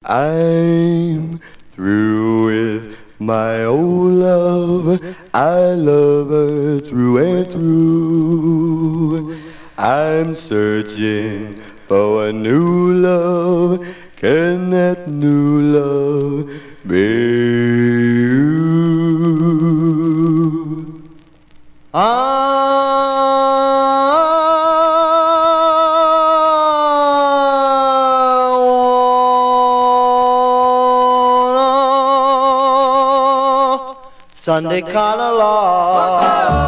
I'm through with my old love. I love her through and through. I'm searching for a new love. Can that new love be you? Sunday call along.